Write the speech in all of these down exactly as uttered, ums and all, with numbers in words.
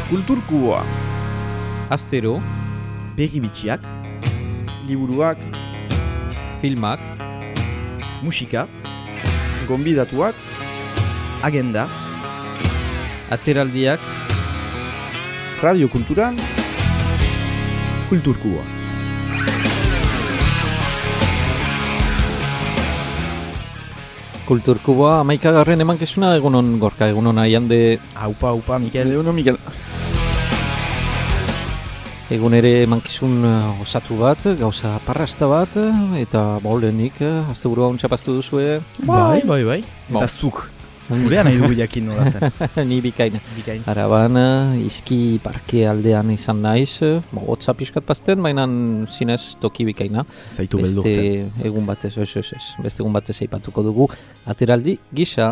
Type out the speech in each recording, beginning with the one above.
Kulturkuboa. Astero, Berri bitxiak, liburuak, filmak, musika, gonbidatuak, agenda, ateraldiak, radiokulturan, Kulturkuboa. Kulturkuboa amaikagarren emankizuna, egunon Gorka, egunon aiande. Aupa, aupa, Mikel. Egunon, Mikel. Egun ere emankizun uh, osatu bat, gauza parrasta bat, eta baulenik, uh, azte burua ontxapaztu duzue. Bai, bai, bai. Bon. Eta zuk, zurean nahi dugu jakin nola zen. Ni bikain. Bikain. Araban, uh, izki parke aldean izan naiz, uh, hotza pixkat pazten, baina zinez toki bikaina. Zaitu beldurtzen. Beste egun batez, ez, ez, ez, beste egun batez eipatuko dugu, ateraldi gisa.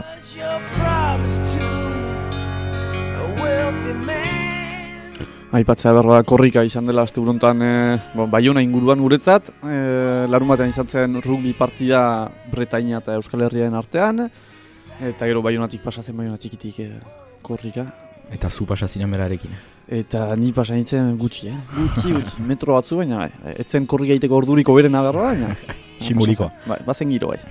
Aipatzea berra korrika izan dela aste burontan e, bon, Baiona inguruan guretzat, e, larun batean izan zen rugby partida Bretaña eta Euskal Herriaren artean, eta gero Baionatik pasatzen Baionatik itik e, korrika. Eta zu pasazinen berarekin. Eta ni pasan nintzen gutxi, eh? gutxi, gutxi, metro batzu baina, bai. Etzen korrika egiteko orduriko berena berra baina. Simbolikoa. Bai, bazen giro bai.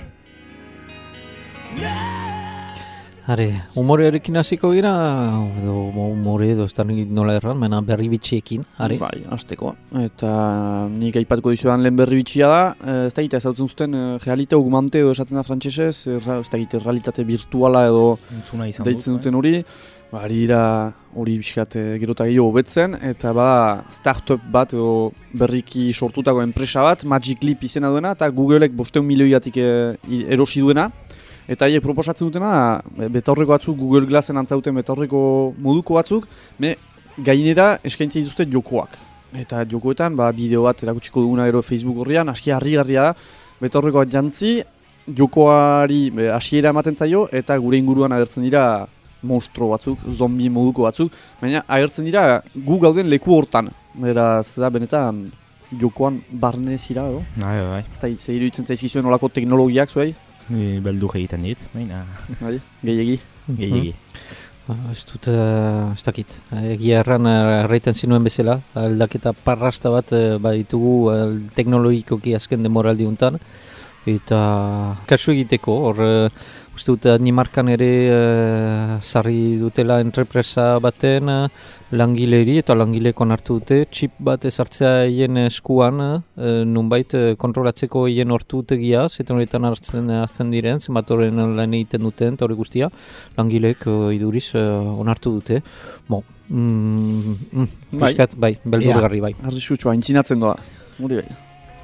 Hare, humorearekin hasiko gira, edo humore edo ez da nola erran, baina berri bitxiekin, hare? Bai, hasteko. Eta nik aipatuko dizudan lehen berri bitxia da, ez da egitea ezautzen zuten realite augmente edo esaten da frantsesez, ez da egitea realitate virtuala edo deitzen duten hori. Ba, ari dira hori bizkat gero eta gehiago hobetzen, eta bada startup bat edo berriki sortutako enpresa bat, Magic Leap izena duena, eta Googleek bosteun milioiatik erosi duena. Eta haiek proposatzen dutena, betaurreko batzuk, Google Glassen antzauten betaurreko moduko batzuk, me gainera eskaintzen dituzte jokoak. Eta jokoetan, ba, bideo bat erakutsiko duguna ero Facebook horrian, aski harrigarria da, betaurreko bat jantzi, jokoari hasiera ematen zaio, eta gure inguruan agertzen dira monstro batzuk, zombi moduko batzuk, baina agertzen dira gu gauden leku hortan. Beraz, da benetan jokoan barne zira, edo? Bai, bai. Ez da, ze iruditzen zaizkizuen olako teknologiak zuei? Ni beldur egiten dit, baina... Bai, gehiegi. Gehiegi. Ez dut, ez dakit. Egia erran erraiten zinuen bezala, aldaketa parrasta bat baditugu teknologikoki azken demoraldi untan. Eta kasu egiteko, hor uste dut Danimarkan ere sarri dutela entrepresa baten langileri eta langileko hartu dute txip bat ezartzea hien eskuan nunbait kontrolatzeko hien hortutegia, zetan horretan hartzen azten diren, zenbat horren lan egiten duten eta hori guztia, langilek iduriz onartu dute. Bo, mm, mm, piskat, bai, beldurgarri bai. Arriskutsua, intzinatzen doa, hori bai.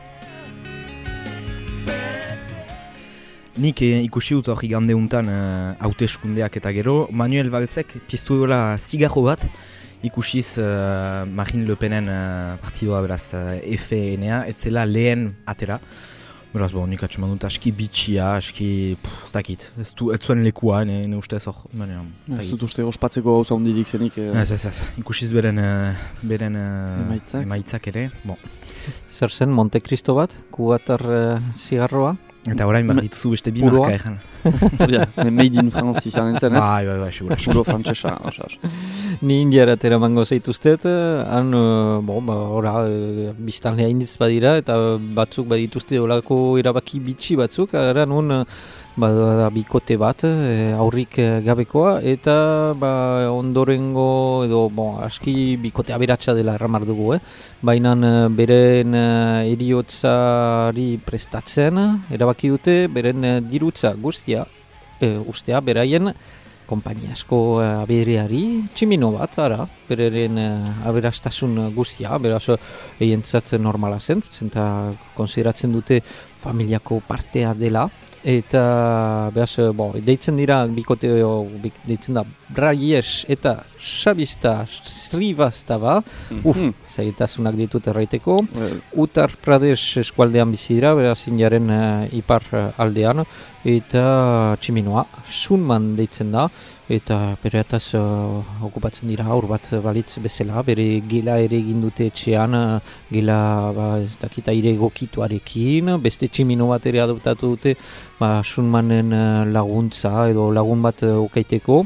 Nik eh, ikusi dut hori gande untan uh, hauteskundeak eta gero, Manuel Valtzek piztu duela zigarro bat, ikusiz uh, Marine Le Penen uh, partidoa beraz uh, F N A, etzela lehen atera. Beraz, bo, nik atxeman dut aski bitxia, aski, pff, ez dakit, ez, du, ez zuen lekua, ne, ne ustez hor. Ez dut uste ospatzeko gauza hundirik zenik. Eh... Ez, ez, ez, ikusiz beren, uh, beren uh, emaitzak. emaitzak ere. Bon. Zer zen, Monte Cristo bat, kubatar uh, zigarroa? Eta orain bat dituzu beste bi marka egan. Ja, made in France izan entzen ez? Bai, bai, bai, segura. Puro frantsesa. Ni indiara teramango zaituztet, han, bo, ba, ora, biztanlea indiz badira, eta batzuk badituzte olako erabaki bitxi batzuk, ara nun, ba, bikote bat, aurrik gabekoa, eta ba, ondorengo, edo, bon, aski bikote aberatsa dela erramar dugu, eh? Baina beren eriotzari prestatzen, erabaki dute, beren dirutza guztia, e, ustea, beraien kompainia asko abereari, tximino bat, ara, beren aberastasun guztia, beraz, eientzat normala zen, zenta konsideratzen dute familiako partea dela, eta beraz, bo, deitzen dira bikote, deitzen da Braies eta Xabista Srivastava, mm-hmm. uf, zaitasunak ditut erraiteko, well. Uttar Pradesh eskualdean bizi dira, beraz indiaren uh, ipar aldean, eta tximinoa, Sunman deitzen da, eta bere ataz uh, okupatzen dira aur bat balitz bezala, bere gela ere egin dute etxean, gela ba, ez dakit aire egokituarekin, beste tximino bat ere adoptatu dute, ba, Sunmanen uh, laguntza edo lagun bat uh, okaiteko,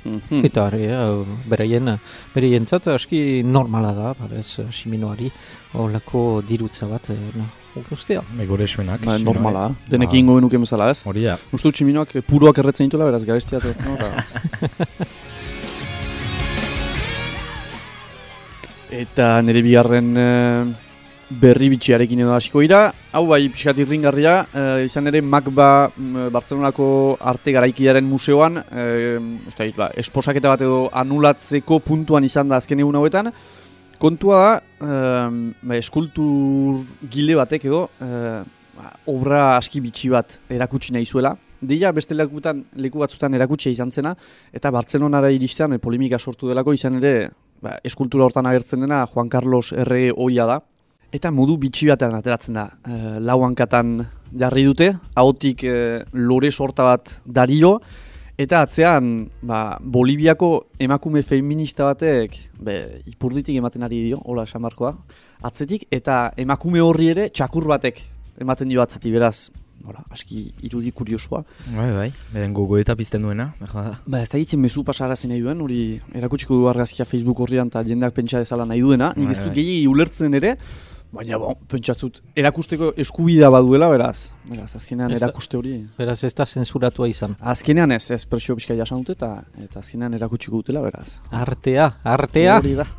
Mm-hmm. Eta hori, beraien, beraien zat, aski normala da, barez, Ximenoari, horlako dirutza bat, no, ukustea. Megore esmenak. Ba, normala, denek ingo benuke bezala, ez? Hori da. Ustu Ximenoak puruak erretzen ditula, beraz, garestia ez, no? Eta nire bigarren berri bitxiarekin edo hasiko dira. Hau bai, pixkat irringarria, e, izan ere Macba Bartzelonako arte garaikidearen museoan, e, ez da, ba, esposaketa bat edo anulatzeko puntuan izan da azken egun hauetan. Kontua da, e, eskultur gile batek edo, e, ba, obra aski bitxi bat erakutsi nahi zuela. Deia beste lekutan, leku batzutan erakutsia izan zena, eta Bartzelonara iristean e, polemika sortu delako izan ere, ba, eskultura hortan agertzen dena Juan Carlos errege ohia da. Eta modu bitxi batean ateratzen da, e, lau hankatan jarri dute, ahotik e, lore sorta bat dario, eta atzean ba, Boliviako emakume feminista batek be, ipurditik ematen ari dio, hola esan barkoa, atzetik, eta emakume horri ere txakur batek ematen dio atzetik, beraz, hola, aski irudi kuriosua. Bai, bai, beden gogo eta pizten duena, behar da. Ba, ez da hitzen mezu pasarazen nahi duen, hori erakutsiko du argazkia Facebook horrian eta jendeak pentsa dezala nahi duena, nik ez du gehiagi ulertzen ere, baina bon, pentsatzut, erakusteko eskubidea baduela, beraz, beraz, azkenean erakuste hori. Beraz, ez da zensuratua izan. Azkenean ez, ez presio pixka jasan dute eta, eta azkenean erakutsiko dutela, beraz. Artea, artea! Hori da.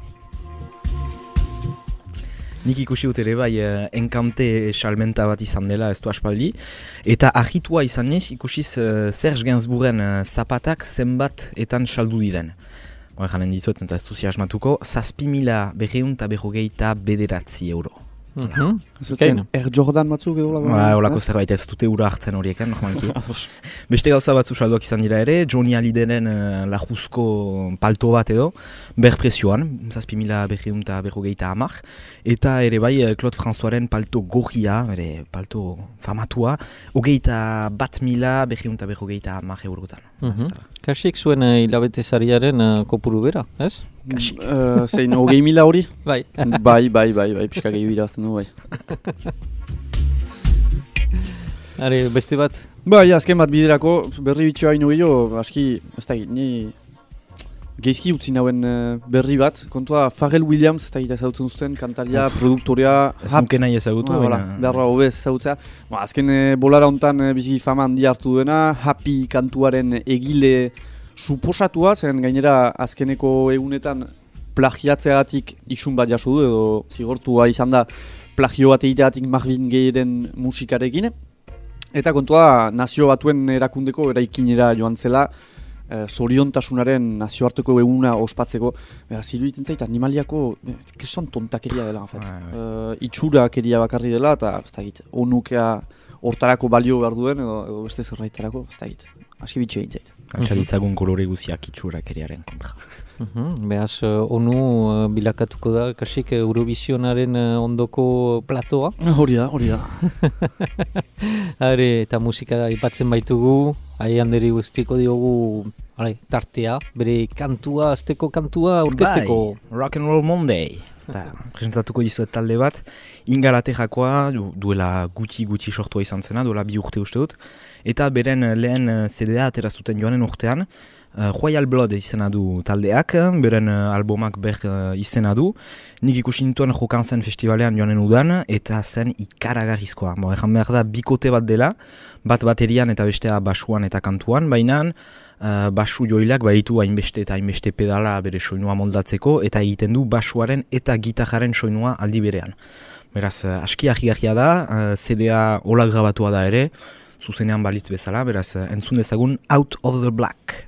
Nik ikusi dut ere bai, enkante salmenta bat izan dela, ez du aspaldi. Eta ahitua izan ez, ikusiz uh, Serge Gainsbourgen uh, zapatak zenbat etan saldu diren. Hora janen dizuet, eta ez duzi asmatuko, zazpi mila berreun eta berrogeita bederatzi euro. Mm-hmm. Zaten, Air Jordan batzuk edo lago? Ba, holako zerbait ez dute ura hartzen horieken, normalki. Beste gauza batzu salduak izan dira ere, Johnny Hallydayren uh, lajuzko palto bat edo, ber prezioan, zazpi mila berreun eta berrogeita hamar, eta ere bai Claude Françoisen palto gorria, ere palto famatua, hogeita bat mila berreun eta berrogeita hamar eurotan. Mm-hmm. Kasik zuen uh, hilabete zariaren uh, kopuru bera, ez? Kasik. Uh, zein, hogei mila hori? Bai. bai, bai, bai, bai, pixka gehi birazten du, bai. Are, beste bat? Bai, azken bat biderako, berri bitxoa ino gehiago, aski, ez da, ni geizki utzi nauen uh, berri bat, kontua Pharrell Williams, ez da gita ezagutzen zuten, kantaria, produktorea... Ez nuke nahi ezagutu, baina... Beharra hobez ezagutzea. Ba, azken uh, bolara hontan uh, bizi fama handi hartu duena, Happy kantuaren egile suposatua, zen gainera azkeneko egunetan plagiatzeagatik isun bat jaso du, edo zigortua izan da plagio bat egiteagatik Marvin Gaye-ren musikarekin. Eta kontua nazio batuen erakundeko eraikinera joan zela, eh, zoriontasunaren nazioarteko eguna ospatzeko. Beraz, iruditzen zait, animaliako, eh, kesan tontakeria dela, en fet. Uh, itxurakeria bakarri dela, eta ez da git, onukea hortarako balio behar duen, edo, edo beste zerraitarako, ez da git. Aski bitxe egin zait. Antxalitzagun kolore guziak itxurakeriaren kontra. Uhum, behaz, uh, onu uh, bilakatuko da, kasik Eurovisionaren uh, ondoko platoa. Hori da, hori da. Hare, eta musika ipatzen baitugu, ahi handeri guztiko diogu ale, tartea, bere kantua, azteko kantua, orkesteko. Bai, Rock and Roll Monday. Eta, presentatuko dizuet talde bat, Ingalaterrakoa, duela gutxi-gutxi sortua izan zena, duela bi urte uste dut, eta beren lehen C D A aterazuten joanen urtean, Uh, Royal Blood izena du taldeak, beren uh, albumak ber uh, izena du. Nik ikusi nituen jokan zen festivalean joanen udan, eta zen ikaragarrizkoa. Bo, egan behar da bikote bat dela, bat baterian eta bestea basuan eta kantuan, baina uh, basu joilak baditu hainbeste eta hainbeste pedala bere soinua moldatzeko, eta egiten du basuaren eta gitarraren soinua aldi berean. Beraz, uh, aski ahigarria da, uh, C D A hola grabatua da ere, zuzenean balitz bezala, beraz, uh, entzun dezagun Out of the Black.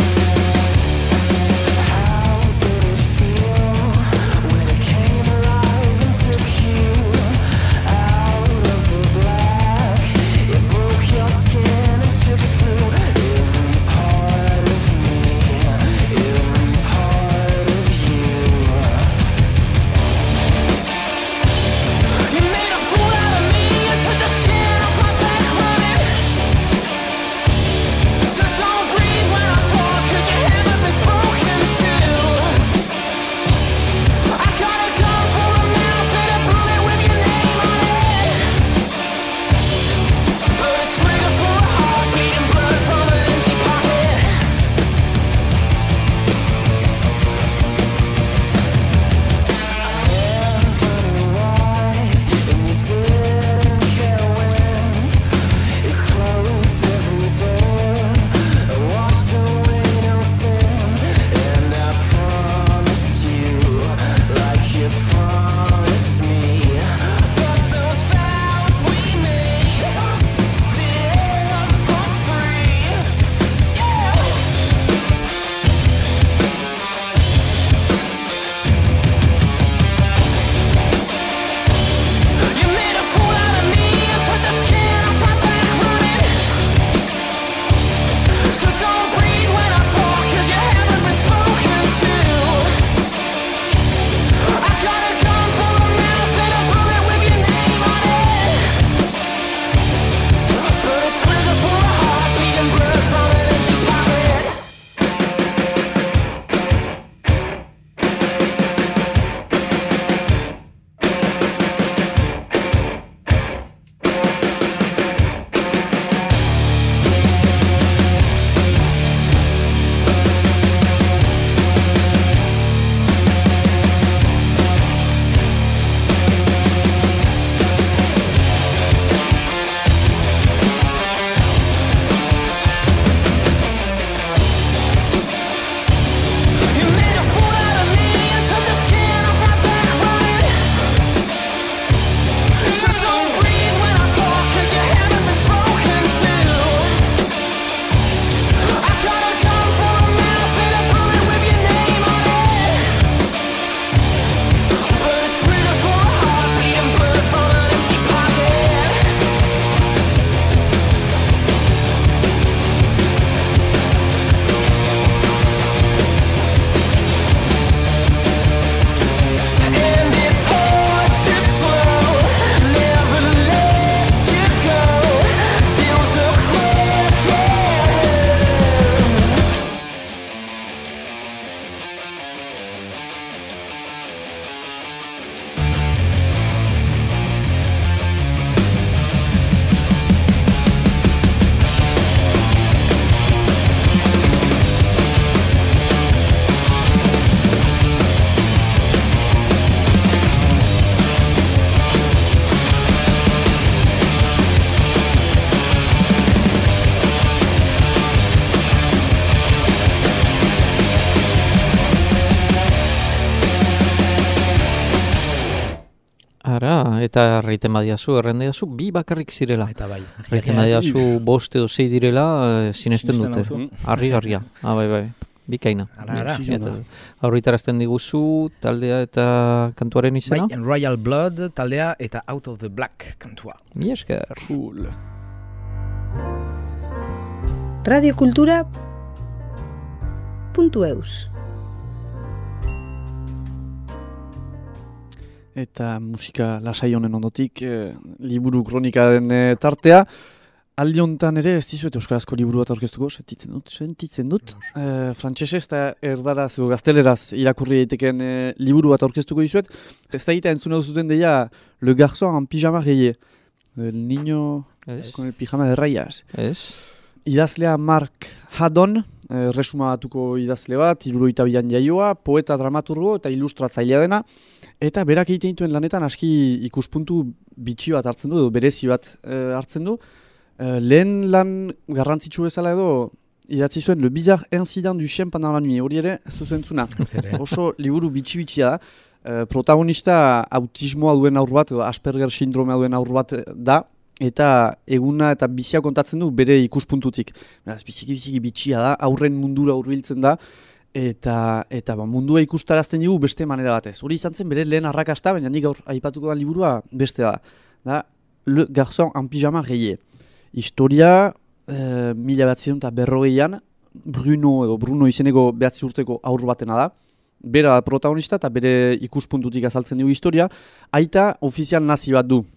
How did it feel when it came alive? Ara, eta erraiten badiazu, errendiazu, bi bakarrik zirela. Eta bai. Erraiten badiazu, bost edo zei direla, sinesten dute. Harri-garria. Ah, bai, bai. Bikaina. Ara, ara. Aurritarazten diguzu, taldea eta kantuaren izena? Bai, Royal Blood taldea eta Out of the Black kantua. Mi esker. Cool. radiokultura puntu eus Eta musika lasai honen ondotik, eh, liburu kronikaren eh, tartea. Aldi honetan ere, ez dizuet euskarazko liburu bat aurkeztuko, sentitzen dut, sentitzen dut. E, Frantsesez eta erdaraz, edo gazteleraz irakurri daiteken e, liburu bat aurkeztuko dizuet. Ez da egiten entzuna duzuten deia, Le Garçon en Pijama Rayé. El niño es. Con el pijama de rayas. Ez. Idazlea Mark Haddon, e, resuma batuko idazle bat, hirurogeita bian jaioa, poeta dramaturgo eta ilustratzailea dena. Eta berak egiten dituen lanetan aski ikuspuntu bitxi bat hartzen du, edo berezi bat e, hartzen du. Uh, lehen lan garrantzitsu bezala edo idatzi zuen Le Bizarre Incident du Chien pendant la nuit, hori ere ez duzentzuna. Oso liburu bitxi-bitxia da. Uh, protagonista autismoa duen aur bat, edo Asperger sindromea duen aur bat da, eta eguna eta bizia kontatzen du bere ikuspuntutik. Beraz, biziki-biziki bitxia da, aurren mundura hurbiltzen da, eta, eta ba, mundua ikustarazten digu beste manera batez. Hori izan zen bere lehen arrakasta, baina nik gaur aipatuko da liburua beste da. Da Le Garçon en Pijama Rayé. Historia, e, mila behatzen eta berrogeian, Bruno edo Bruno izeneko behatzi urteko aur batena da. Bera protagonista eta bere ikuspuntutik azaltzen dugu historia. Aita ofizial nazi bat du.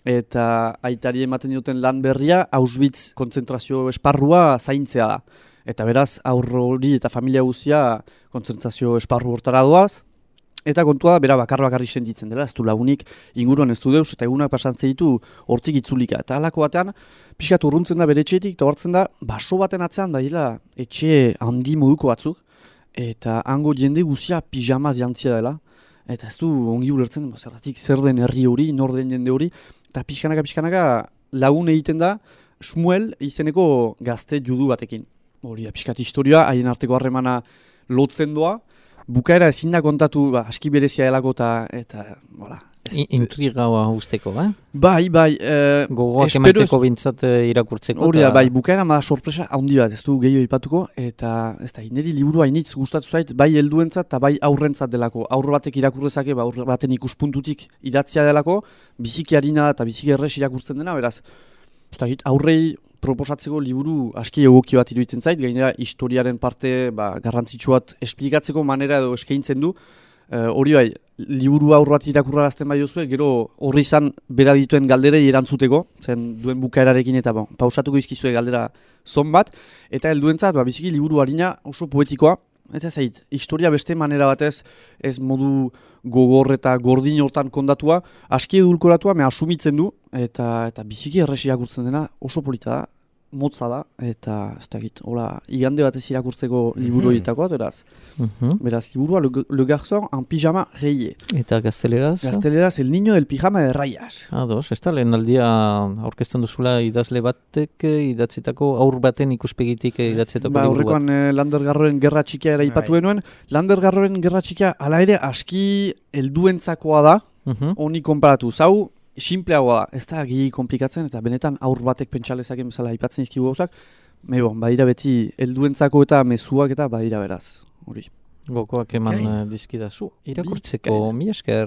Eta aitari ematen duten lan berria Auschwitz kontzentrazio esparrua zaintzea da. Eta beraz, aur hori eta familia guztia kontzentrazio esparru hortara doaz. Eta kontua da, bera bakar bakarrik sentitzen dela, ez du lagunik inguruan ez du deus, eta egunak pasantzen ditu hortik itzulika. Eta halako batean, pixkat urruntzen da bere etxeetik, eta hortzen da, baso baten atzean, badira etxe handi moduko batzuk, eta hango jende guzia pijamaz jantzia dela. Eta ez du ongi ulertzen, zerratik zer den herri hori, nor den jende hori, eta pixkanaka pixkanaka lagun egiten da, Shmuel izeneko gazte judu batekin. Hori da, pixkat historia, haien arteko harremana lotzen doa, bukaera ezin da kontatu, ba, aski berezia delako eta, eta, voilà. Intrigaua usteko, eh? Bai, bai. Eh, Gogoak emaiteko bintzat irakurtzeko. Hori da, bai, bukaera ma sorpresa handi bat, ez du gehiago ipatuko, eta ez da, niri liburu hainitz gustatu zait, bai helduentzat eta bai aurrentzat delako. Aurre batek irakurrezake, ba, aurre baten ikuspuntutik idatzia delako, biziki harina eta biziki errez irakurtzen dena, beraz, ez da, aurrei proposatzeko liburu aski egoki bat iruditzen zait, gainera historiaren parte ba, garrantzitsu bat esplikatzeko manera edo eskaintzen du. Hori bai, liburu aurre bat irakurrarazten bai duzue, gero horri izan bera dituen galderei erantzuteko, zen duen bukaerarekin eta bon, pausatuko izkizue galdera zon bat, eta helduentzat ba, biziki liburu harina oso poetikoa, eta zait, historia beste manera batez, ez modu gogor eta gordin hortan kondatua, aski edulkoratua, me asumitzen du, eta, eta biziki errez irakurtzen dena oso polita da, motza da, eta ez dakit, hola, igande batez irakurtzeko liburu editakoa, beraz. Uh-huh. Beraz, liburua Le, Le Garçon en Pijama Rayé. Eta gazteleraz? Gazteleraz, El niño del pijama de rayas. Ados, ez da, lehen aldia aurkezten duzula idazle batek idatzitako, aur baten ikuspegitik idatzitako ba, liburu bat. Horrekoan eh, Lander Garroren gerra txikia era ipatu benuen. Lander Garroren gerra txikia, ala ere, aski helduentzakoa da, uh-huh. honi konparatu. Zau, simpleagoa da, ez da gehi komplikatzen, eta benetan aur batek pentsalezaken bezala aipatzen izkigu gauzak, me bon, badira beti helduentzako eta mezuak eta badira beraz, hori. Gokoak eman okay. dizkidazu, irakurtzeko, mi esker.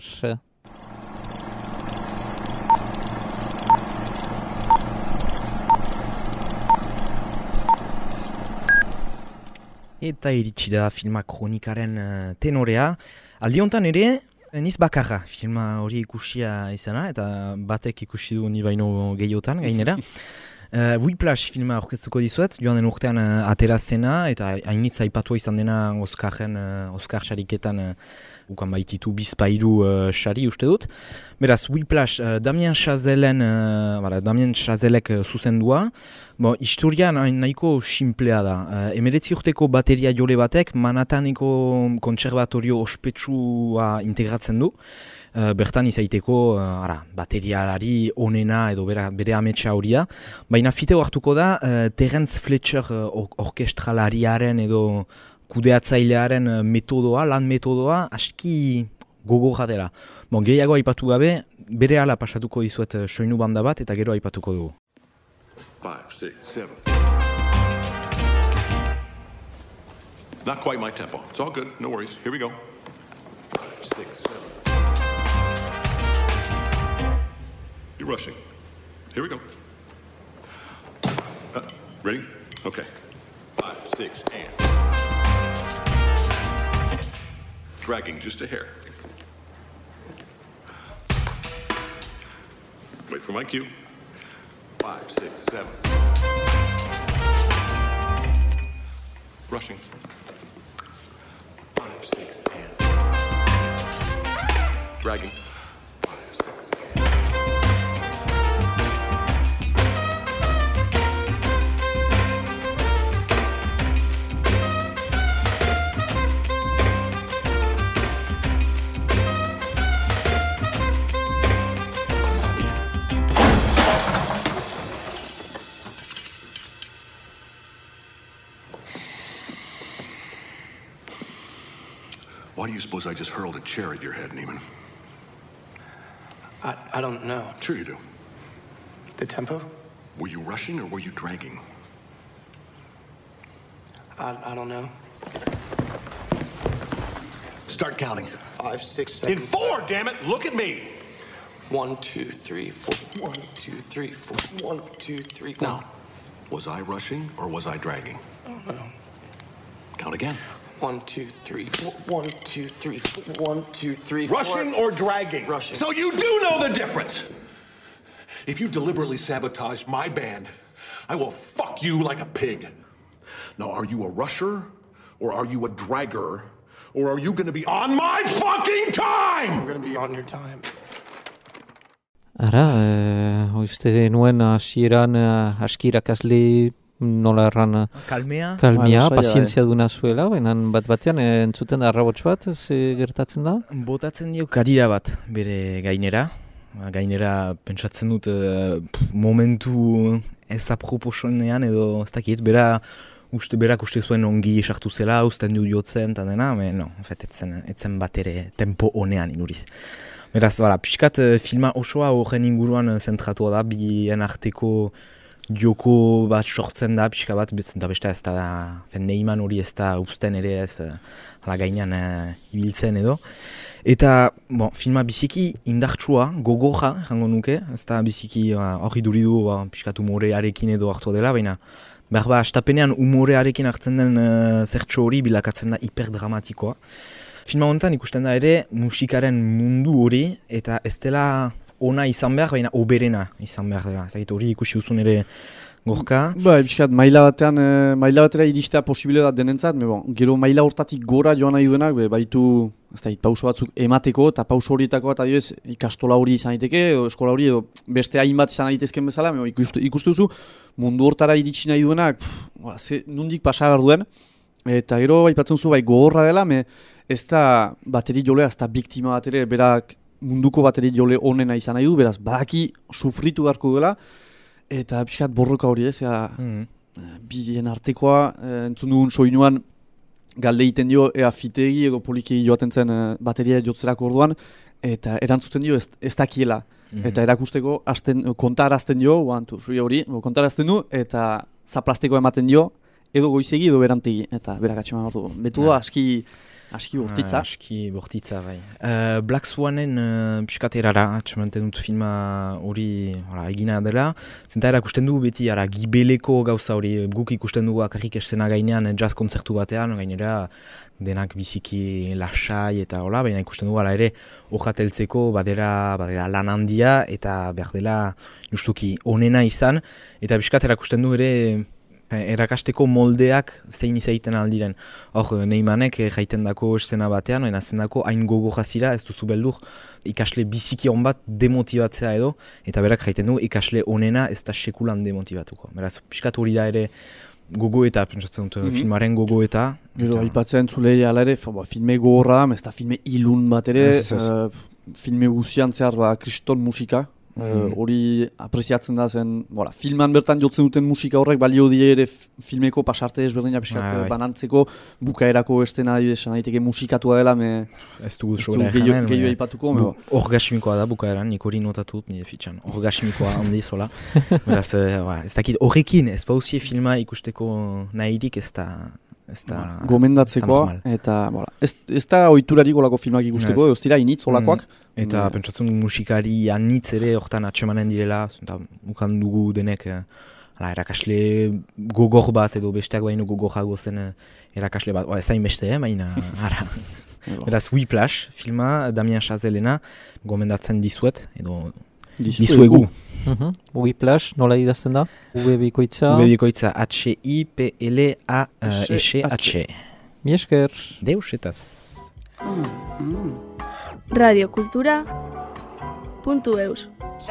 Eta iritsi da filma kronikaren tenorea. Aldi honetan ere, niz bakarra filma hori ikusia izana, eta batek ikusi du ni baino gehiotan gainera. uh, Whiplash filma aurkeztuko dizuet, joan den urtean uh, atera zena, eta hainitz aipatua izan dena Oscarren, uh, Oscar sariketan uh, ukan baititu bizpairu uh, sari uste dut. Beraz, Whiplash, uh, Damien Chazellen, uh, bara, Damien Chazelek uh, zuzendua. Bon, historia nahiko simplea da. Uh, Emeretzi urteko bateria jole batek Manhattaneko kontserbatorio ospetsua integratzen du. Uh, bertan izaiteko uh, ara, baterialari onena edo bera, bere ametsa hori da. Baina fiteo hartuko da uh, Terence Fletcher uh, or orkestralariaren edo kudeatzailearen uh, metodoa, lan metodoa, aski gogorra dela. Bon, gehiago aipatu gabe, bere ala pasatuko dizuet soinu banda bat eta gero aipatuko dugu. Five, six, seven. Not quite my tempo. It's all good. No worries. Here we go. Five, six, seven. You're rushing. Here we go. Uh, ready? Okay. Five, six, and. Dragging just a hair. Wait for my cue. Five, six, seven. Rushing. Five, six, and. Dragging. Five, six, and. Why do you suppose I just hurled a chair at your head, Neiman? I, I don't know. Sure you do. The tempo? Were you rushing or were you dragging? I, I don't know. Start counting. Five, six, seven. In four, damn it! Look at me! One, two, three, four. One, two, three, four. One, two, three. Now, was I rushing or was I dragging? I don't know. Count again. One, two, three, four. One, two, three, four. One, two, three, four. Rushing or dragging? Rushing. So you do know the difference! If you deliberately sabotage my band, I will fuck you like a pig. Now, are you a rusher or are you a dragger? Or are you gonna be on my fucking time? I'm gonna be on your time. Ara, eh, uste nuen hasieran uh, aski irakasle nola erran Kalmea, kalmia, Ba, pazientzia duna zuela, baina bat batean eh, entzuten da arrabots bat, ze gertatzen da? botatzen dio kadira bat bere gainera. Gainera pentsatzen dut uh, momentu ez aproposonean edo ez dakit, bera uste, berak uste zuen ongi esartu zela, usten du jotzen, eta dena, me, no, en fet, etzen, etzen bat ere tempo honean inuriz. Beraz, bala, pixkat filma osoa horren inguruan zentratua da, bien arteko joko bat sortzen da, pixka bat, betzen da beste ez da, Neiman hori ez da usten ere ez, ala gainean uh, ibiltzen edo. Eta, bon, filma biziki indartsua, gogorra, jango nuke, ez da biziki hori uh, duridu uh, pixkat umorearekin edo hartu dela, baina behar ba, astapenean umorearekin hartzen den uh, zertxo hori bilakatzen da hiperdramatikoa. Filma honetan ikusten da ere musikaren mundu hori eta ez dela ona izan behar, baina oberena izan behar dela. Zagit hori ikusi duzun ere gorka. Ba, ebiskat, maila batean, e, maila batera iristea posibile da denentzat, me bon, gero maila hortatik gora joan nahi duenak, be, baitu ez da, pauso batzuk emateko, eta pauso horietako bat adibidez ikastola hori izan daiteke, edo eskola hori, edo beste hainbat izan daitezken bezala, me, ikustu, ikustu duzu, mundu hortara iritsi nahi duenak, pff, ba, ze, nundik pasa behar duen, eta gero aipatzen zu bai gogorra dela, me, ez da bateri jolea, ez da biktima bat ere, berak munduko bateri jole onena izan nahi du, beraz, badaki sufritu beharko dela, eta pixkat borroka hori ez, ea, mm. bien artekoa, e, entzun dugun soinuan, galde egiten dio, ea fitegi edo poliki joaten zen e, bateria jotzerako orduan, eta erantzuten dio ez, ez dakiela. Mm-hmm. Eta erakusteko hasten, kontarazten dio, one, two, three hori, kontarazten du, eta zaplasteko ematen dio, edo goizegi edo berantegi, eta berak atxeman batu. Betu da, aski... Aski bortitza. Ah, aski bortitza, bai. Uh, Black Swanen uh, piskat erara, atxemanten dut filma hori egina dela. Zenta erakusten du beti ara, gibeleko gauza hori, guk ikusten dugu akarrik esena gainean jazz kontzertu batean, gainera denak biziki lasai eta hola, baina ikusten dugu ala ere hojateltzeko badera, badera lan handia eta behar dela justuki onena izan. Eta piskat erakusten du ere erakasteko moldeak zein izaiten aldiren. Hor, Neimanek jaiten dako esena batean, baina zendako hain gogo jazira, ez duzu beldur, ikasle biziki hon bat demotibatzea edo, eta berak jaiten du ikasle onena ez da sekulan demotivatuko. Beraz, pixkat hori da ere gogo eta, pentsatzen dut, mm-hmm. filmaren gogo eta... Gero, aipatzen zulei ala ere, filme gogorra da, ez da filme ilun bat ere, uh, filme guzian zehar ba, kriston musika, hori mm. apreziatzen da zen, voilà, filman bertan jotzen duten musika horrek balio die ere filmeko pasarte ezberdina pixkat ah, banantzeko, bukaerako estena esan daiteke musikatua dela, me ez dugu sobera eganen, gehiago aipatuko. Bu, orgasmikoa da bukaeran, nik hori notatut nire fitxan, orgasmikoa handi zola. Beraz, uh, ez dakit horrekin, ez pausie filma ikusteko nahirik ez da... Ba, gomendatzekoa, eta voilà. ez, ez da oiturarik olako filmak ikusteko, ez dira initz olakoak. Mm. Eta mm. pentsatzen du musikari anitz ere hortan atsemanen direla, eta ukan dugu denek ala, erakasle gogor bat edo besteak baino gogorrago zen erakasle bat, ezain beste, eh, baina ara. Beraz, Whiplash filma, Damien Chazelena, gomendatzen dizuet, edo dizuegu. Uh-huh. Whiplash, nola idazten da? Ube bikoitza? Ube bikoitza, H I P L A S H. Mi esker. Deus etaz. Radiokultura puntu eus.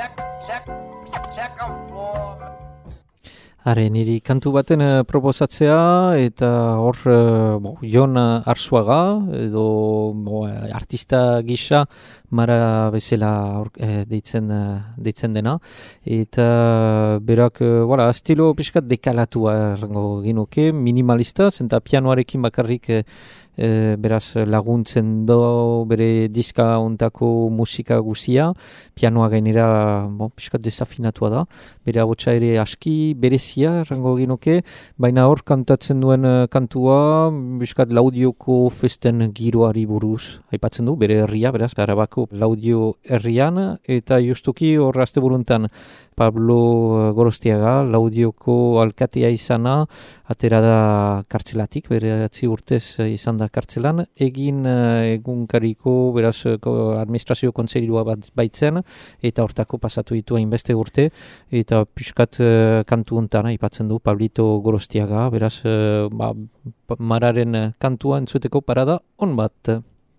Hare, niri kantu baten uh, proposatzea, eta hor uh, bo, Jon Arzuaga, edo bo, artista gisa, mara bezala or, eh, deitzen, uh, deitzen dena. Eta berak, uh, voilà, estilo pixkat dekalatua errango ginuke, minimalista, zenta pianoarekin bakarrik eh, E, beraz laguntzen do bere diska ontako musika guzia, pianoa gainera bon, piskat desafinatua da, bere abotsa ere aski berezia errango ginuke, baina hor kantatzen duen uh, kantua piskat Laudioko festen giroari buruz aipatzen du, bere herria, beraz Arabako Laudio herrian, eta justuki hor azte buruntan Pablo Gorostiaga, Laudioko alkatea izana, atera da kartzelatik, bere atzi urtez izan da kartzelan, egin uh, egunkariko, beraz, administrazio kontseilua bat baitzen, eta hortako pasatu ditu hainbeste urte, eta pixkat uh, kantu hontan aipatzen du Pablito Gorostiaga, beraz, uh, ba, mararen kantua entzuteko parada on bat.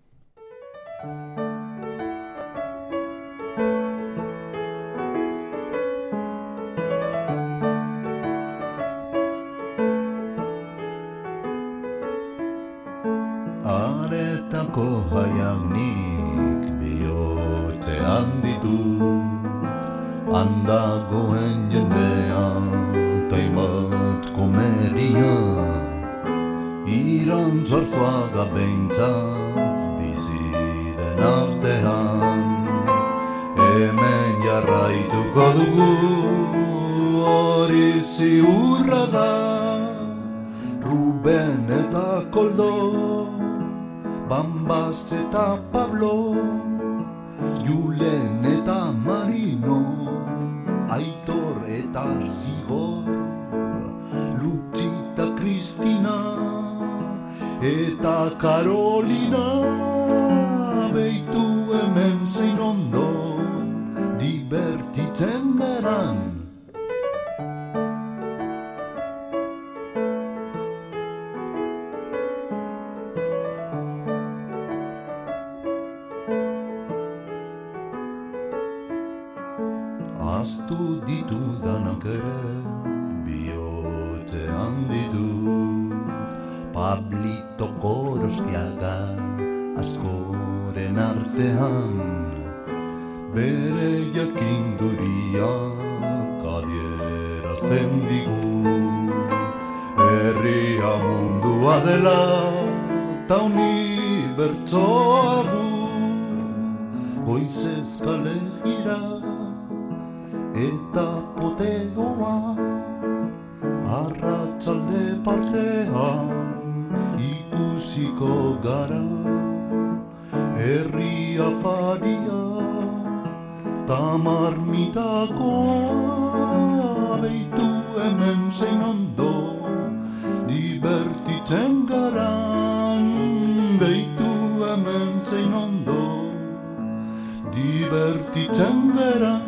Aretako jaianik bihotean ditut, handagoen jendea taimat komedia, irantzu Arzuaga behintzat bizi den artean, hemen jarraituko dugu hori ziurra da, Ruben eta Koldo, Bambas eta Pablo, Julen eta Marino, Aitor eta Zigor, Lutzi eta Kristina, eta Karolina, beitu hemen zein ondo, divertitzen geran. Aztu ditudanak ere bihotean ditut, Pablito Gorostiaga askoren artean, bere jakinduriak adierazten digu, herria mundua dela ta unibertsoa du, goizez kale gira eta potegoa, arratsalde partean ikusiko gara, herri afaria ta marmitakoa, beitu hemen zein ondo divertitzen garan, beitu hemen zein ondo divertitzen garan.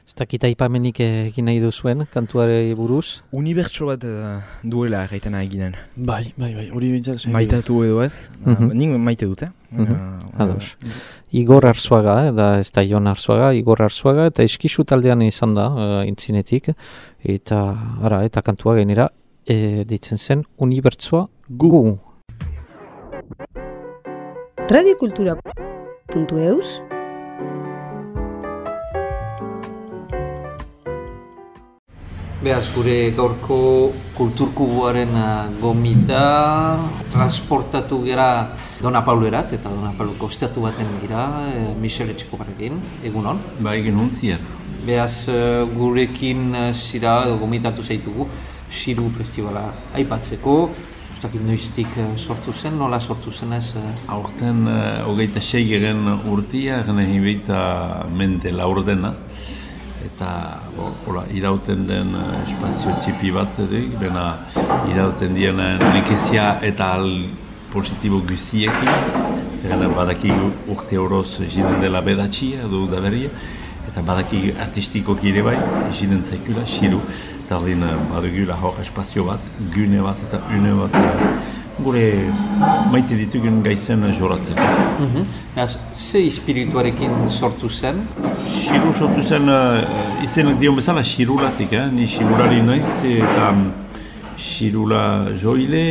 Ez dakit aipamenik egin nahi duzuen, kantuare buruz? Unibertso bat uh, duela gaitena eginen. Bai, bai, bai, hori bintzat. Maitatu edo ez, Mm-hmm. uh, nik maite dute. Mm-hmm. Ados. Igor Arzuaga, eh, da ez da Jon Arzuaga, Igor Arzuaga, eta eskizu taldean izan da, uh, intzinetik, eta, ara, eta kantua gainera, e, ditzen zen, Unibertsoa gu. radiokultura puntu eus Beaz, gure gaurko kulturkubuaren uh, gomita transportatu gera Dona Pauluerat, eta Dona Pauluko ostatu baten gira, e, Michel Etxekobarrekin, egunon? Ba, egun ontzier. Beaz, uh, gurekin uh, zira, edo gomitatu zaitugu, Xiru Festivala aipatzeko, ustakit noiztik uh, sortu zen, nola sortu zen ez? Uh... Aurten, uh, hogeita seigeren urtia, gane baita mente laurdena. Eta bo, hola, irauten den uh, espazio txipi bat edo, bena irauten dien nekezia eta al positibo guziekin. Egana badaki urte horoz jinen dela bedatxia edo udaberria, eta badaki artistikoki ere bai, jinen zaikula, Xiru. Eta ordin badugula hor espazio bat, gune bat eta une bat, gure maite ditugun gaizen joratzeko. Mm-hmm. Eaz, ze espirituarekin sortu zen? Xiru sortu zen, uh, izenak dion bezala, Xirulatik, eh? Ni Xirulari naiz, eta Xirula joile,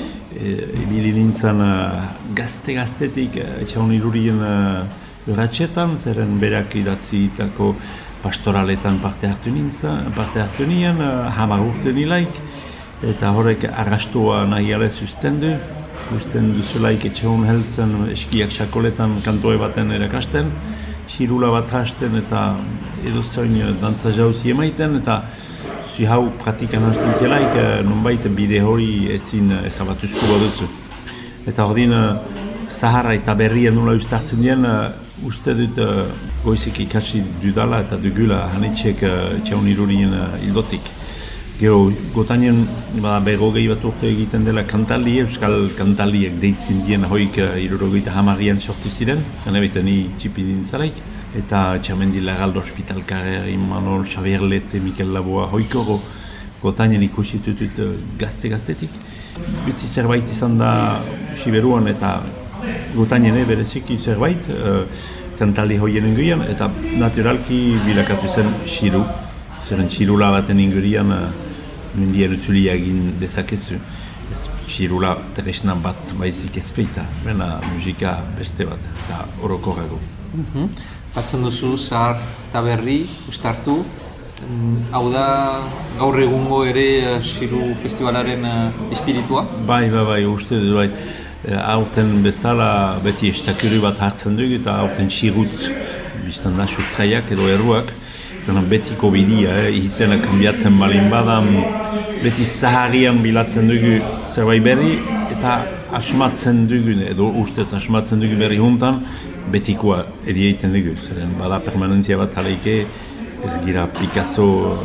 ibili nintzen uh, gazte-gaztetik, uh, etxaun irurien uh, ratxetan, zeren berak idatzitako pastoraletan parte hartu nintzen, parte hartu nien, uh, hamar urte nilaik, eta horrek arrastua nahi alez usten du, usten duzulaik etxaun heltzen eskiak xakoletan kantoe baten erakasten, Xirula bat hasten eta edozain dantza jauzi emaiten, eta zu hau praktikan hasten zelaik, nonbait bide hori ezin ezabatuzko baduzu. Eta ordin, Zahara eta berria nola ustartzen dien, uste dut goizik ikasi dudala eta dugula hanetxek etxaun irurien hildotik. Gero, gotainen berrogei bat urte egiten dela kantaldi, euskal kantaldiek deitzen dien hoik hirurogeita hamarrian sortu ziren, gana baita ni txipi nintzalaik. Eta txamendi Lagaldo Hospitalkarri, Manol, Xavier Lete, Mikel Laboa, hoikoro gotainen ikusi tutut gazte-gaztetik. Beti zerbait izan da Siberuan eta gotainen bereziki zerbait, kantaldi hoien inguian, eta naturalki bilakatu zen Xiru. Zeren Xirula baten ingurian nundien utzulia egin dezakezu. Ez Xirula tresna bat baizik ezpeita, bena musika beste bat, eta orokorrago. Mm-hmm. Batzen duzu, zahar eta berri, ustartu. Hau da, gaur egungo ere Xiru Festivalaren espiritua? Bai, bai, bai, uste dut, bai. Aurten bezala beti estakuri bat hartzen dugu, eta aurten Xirutz, biztan da, sustraiak edo erruak. Betiko bidia, eh, izena kanbiatzen balin badan, beti zaharian bilatzen dugu zerbait berri, eta asmatzen dugu, edo ustez asmatzen dugu berri juntan, betikoa edieiten dugu. Zeren bada permanentzia bat aleike, ez gira Picasso,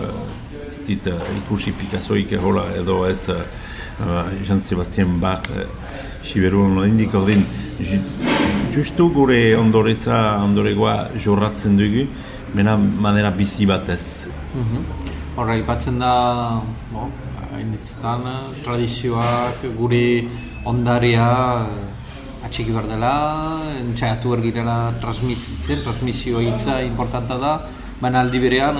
ez dit ikusi Picassoik hola, edo ez uh, Jean Sebastien Bach, uh, Siberuan indik ordin, justu gure ondoretza, ondoregoa jorratzen dugu, mena manera bizi batez. Mm-hmm. Horra, ipatzen da, bo, hainitzetan, tradizioak, gure ondarea atxiki behar dela, entxaiatu behar girela transmititzen, transmisioa hitza importanta da, baina aldi berean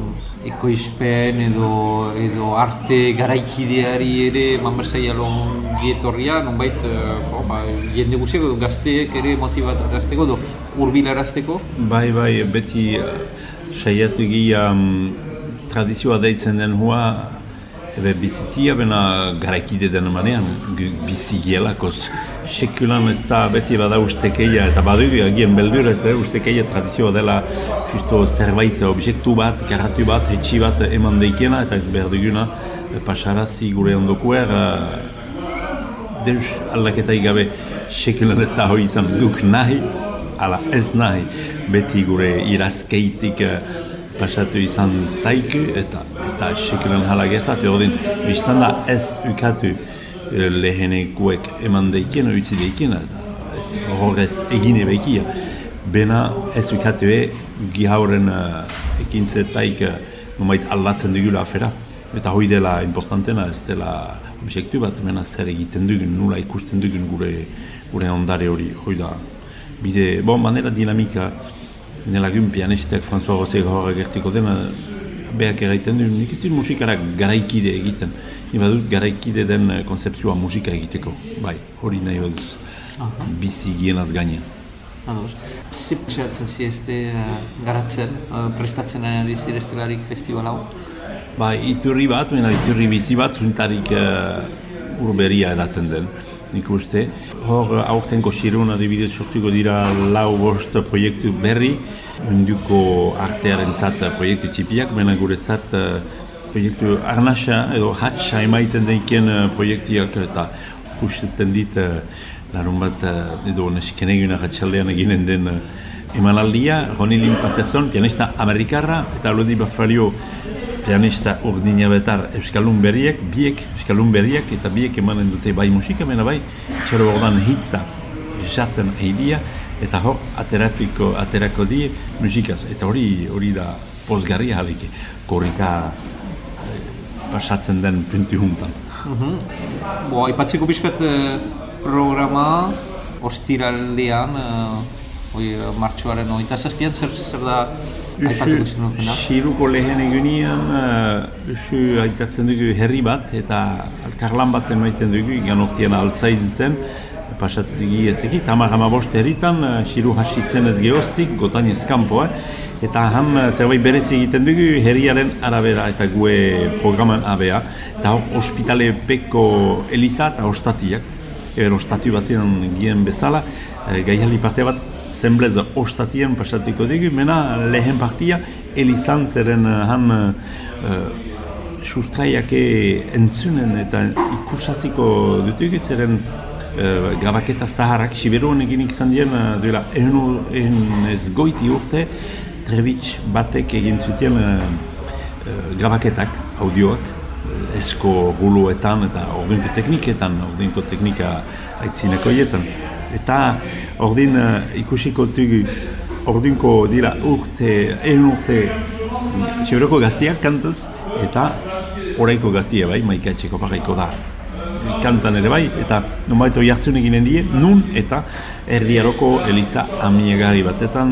ekoizpen edo, edo arte garaikideari ere manberzaia lon gietorria, nonbait bo, ba, jende guziak edo gazteek ere motibatrazteko edo urbilarazteko? Bai, bai, beti saiatu gira um, tradizioa deitzen den hua ebe bizitzia, bena garaikide den manean, bizi gielakoz. Sekulan ez da beti bada ustekeia, eta badugu agien beldur ez, eh, ustekeia tradizioa dela justo zerbait objektu bat, karatu bat, etxi bat eman deikena, eta behar duguna pasarazi gure ondokuer, uh, deus aldaketai gabe sekulan ez da hori izan guk nahi, ala ez nahi, beti gure irazkeitik uh, pasatu izan zaiku, eta ez da sekulan halageta, eta ordin, biztan da ez ukatu lehenekuek eman deikena, utzi deikena, horrez egine bekia. Bena ez ukatu e gihauren uh, ekintzetaik nomait aldatzen dugula afera. Eta hoi dela importantena, ez dela objektu bat, mena zer egiten dugun, nula ikusten dugun gure, gure ondare hori, hoi da. Bide, bon, manera dinamika, nelagun pianistek François Rosé gaur egertiko dena, behak eraiten du, nik ez dut musikarak garaikide egiten. Ni badut garaikide den konzeptzioa musika egiteko, bai, hori nahi baduz, bizi gienaz gainean. Zip txatzen ziezte uh, garatzen, uh, prestatzen ari zirestelarik festival hau? Ba, iturri bat, mena iturri bizi bat, zuntarik uh, urberia eraten den, nik uste. Hor, aurtenko xirun adibidez sortuko dira lau bost proiektu berri, munduko artearen zat proiektu txipiak, mena guretzat uh, proiektu arnasa edo hatsa emaiten denkien uh, proiektiak eta usteten dit uh, larun bat edo neskenegun agatxaldean eginen den uh, emanaldia, Ronilin Patterson, pianista amerikarra, eta Lodi Bafario, pianista urdina betar euskaldun berriak, biek euskaldun berriak, eta biek emanen dute bai musika, mena bai, txero bordan hitza jaten eidia, eta hor ateratuko, aterako die musikaz, eta hori hori da pozgarria haleke, korrika eh, pasatzen den puntu juntan. Uh-huh. Bo, ipatzeko bizkat eh, programa ostiraldean, uh, oi, martxoaren oita zazpian, zer, zer da aipatuko zinukena? Xiruko lehen egunean, uh, usu aitatzen dugu herri bat, eta karlan bat emaiten dugu, ganortian altzain zen, pasatutik ez teki, tamar hamabost herritan, uh, xiru hasi zen ez gehoztik, gotan ezkampoa, eta han uh, zerbait berez egiten dugu herriaren arabera eta gue programan abea, eta hor ospitale peko eliza eta ostatiak, Eben ostatu batean gien bezala, e, gaiali parte bat zenblez ostatien pasatuko dugu, mena lehen partia elizan zeren han e, sustraiake entzunen eta ikusaziko dutugu zeren e, grabaketa zaharrak, Siberuan eginik izan dien duela ehun ez goiti urte, Trebitz batek egin zuten e, e, grabaketak, audioak, esko ruloetan eta ordinko tekniketan, ordinko teknika aitzinekoietan. Eta ordin uh, ikusiko dugu, ordinko dira urte, ehun urte Siberoko gaztiak kantaz, eta oraiko gaztia bai, maikatxeko paraiko da kantan ere bai, eta nomaito jartzen eginen die, nun eta erdiaroko eliza amiegarri batetan,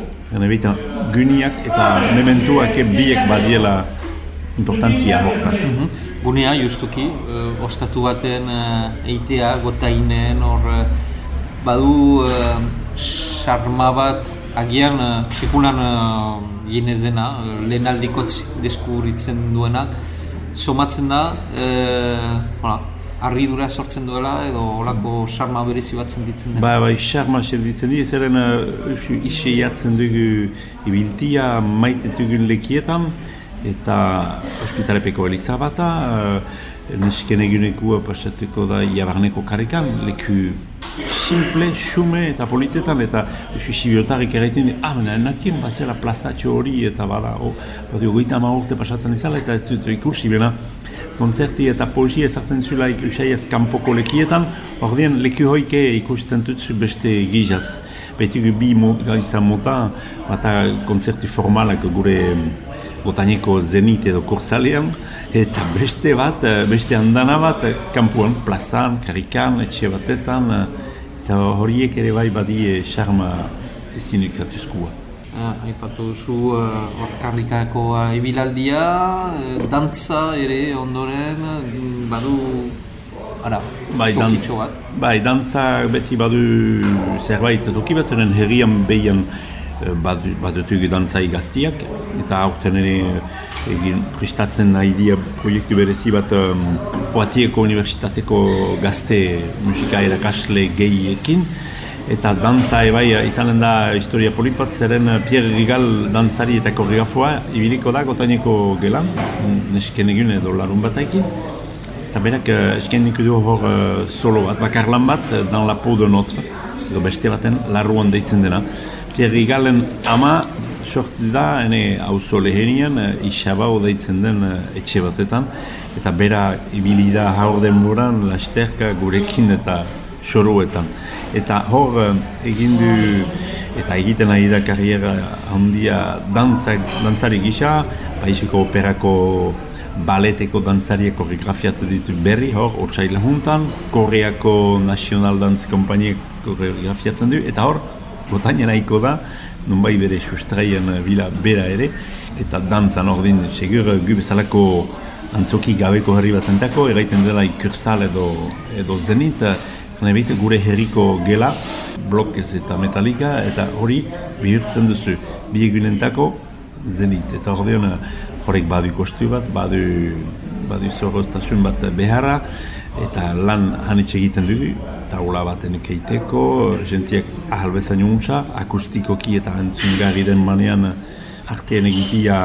uh, guniak eta mementuak biek badiela importantzia hortan. Uh-huh. Gunea, justuki, uh, ostatu baten uh, eitea, gotainen, hor uh, badu sarma uh, bat agian uh, sekulan uh, ginezena, uh, lehen aldikotz deskuritzen duenak, somatzen da, uh, hola, arridura sortzen duela edo holako sarma berezi bat zenditzen dena. Ba, bai, sarma zenditzen dira, zeren uh, iseiatzen dugu ibiltia maite dugun lekietan, eta ospitalepeko eliza bata, uh, nesken egunekua pasatuko da Iabarneko karrikan, leku simple, xume eta politetan, eta esu sibiotarik eraiten, ah, mena, enakien bazela plazatxo hori, eta bada, oh, badio, goita ama urte pasatzen izala, eta ez dut ikursi, bena, konzerti eta poesia ezartzen zula usaiaz kanpoko lekietan, ordien leku hoike ikusten dutzu beste gizaz. Betigu bi gaizan mota, bata konzerti formalak gure Gotaineko zenit edo korzalean, eta beste bat, beste andana bat, kanpuan, plazan, karrikan, etxe batetan, eta horiek ere bai badie charma ezin ikratuzkoa. Aipatu duzu hor karrikako ibilaldia, dantza ere ondoren, badu, ara, tokitxo bat? Bai, dantza beti badu zerbait toki bat, zeren herrian behian badutugu dantzai gaztiak, eta aurten ere egin prestatzen nahi dia proiektu berezi bat um, Poitieko Unibertsitateko gazte musika erakasle gehiekin, eta dantza ebai izanen da historia polit bat, zeren Pierre Rigal dantzari eta koreografoa ibiliko da Gotaineko gelan, nesken egun edo larun bataikin, eta berak esken nik du hor uh, solo bat, bakarlan bat, dans la peau de notre, edo beste baten larruan deitzen dena. Pierre Rigalen ama sortu da, ene auzo lehenian, Isabao deitzen den etxe batetan, eta bera ibili da haur denboran, lasterka gurekin eta soroetan. Eta hor egin du eta egiten ari da karriera handia dantza, dantzari gisa, Paiseko Operako baleteko dantzariek koreografiatu ditu berri, hor, otsaila juntan, Koreako National Dance Company koreografiatzen du, eta hor, gotainen nahiko da, nonbai bere sustraien bila bera ere, eta dantzan hor din, segur, gu bezalako antzoki gabeko herri batentako, eraiten dela ikursal edo, edo zenit, nebeit gure herriko gela, blokez eta metalika, eta hori bihurtzen duzu, bi egunentako zenit, eta hor dion, horrek badu kostu bat, badu, badu zorroztasun bat beharra, eta lan hanitxe egiten dugu, taula baten keiteko, jentiak ahal bezain untza, akustikoki eta entzungarri den manean artean egitia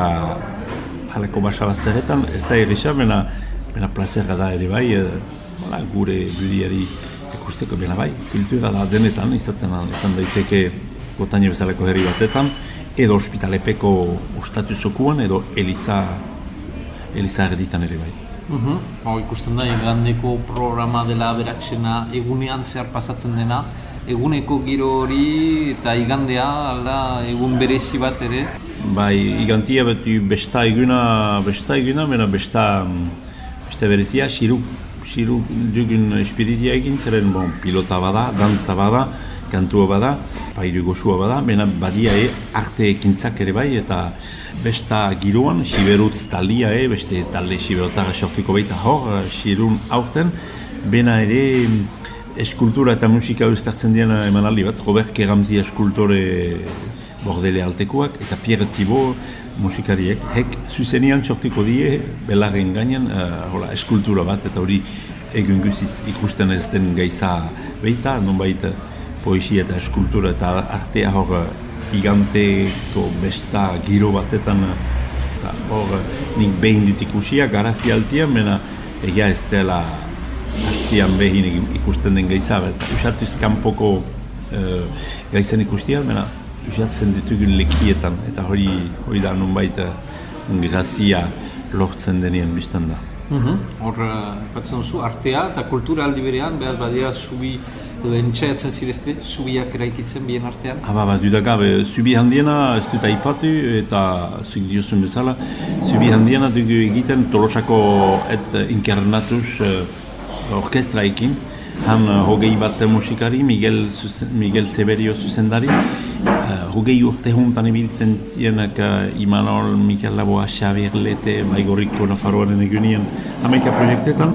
halako basa bazteretan, ez da erresa, bena, bena plazera da ere bai, e, bala, gure budiari ikusteko bena bai, kultura da denetan, izaten izan daiteke gotaine bezalako herri batetan, edo ospitalepeko ostatuzokuan, edo Eliza, Eliza erditan ere bai. Uhum. Hau ikusten da, igandeko programa dela aberatsena egunean zehar pasatzen dena, eguneko giro hori eta igandea, alda, egun berezi bat ere? Bai, igantia beti besta eguna, besta eguna, mena besta, besta berezia, xiru, xiru dugun espiritia egin, zeren bon, pilota bada, dantza bada, kantua bada, pairu goxua bada, mena badia e, arte ekintzak ere bai, eta besta giroan, Siberutz talia e, beste talde Siberotara sortuko baita hor, xirun aurten, bena ere eskultura eta musika uztartzen diena emanaldi bat, Robert Keramzi eskultore Bordele altekoak, eta Pierre Thibault musikariek, hek zuzenian sortuko die, belarren gainean, uh, hola, eskultura bat, eta hori egun guziz ikusten ez den gaiza baita, nonbait poesia eta eskultura eta artea hor iganteko besta giro batetan, eta hor nik behin dut ikusia, garazi altian, mena egia ez dela hastian behin ikusten den gaiza, eta usatuz kanpoko uh, gaizan ikustia, mena usatzen ditugun lekietan, eta hori hori da nonbait grazia lortzen denien biztan da. Hor, epatzen duzu, artea eta kultura aldi berean, behar badira zubi, edo entxaiatzen zirezte, zubiak eraikitzen bien artean? Aba, ba, dudagabe, zubi handiena ez dut aipatu, eta zuk diozun bezala, zubi handiena dugu egiten Tolosako et Inkarnatuz orkestraekin, han hogei bat musikari, Miguel, Miguel Severio zuzendari, uh, hogei urte juntan ebilten dienak uh, Imanol, Mikel Laboa, Xavier Lete, Baigorriko Nafarroaren egunien hamaika proiektetan,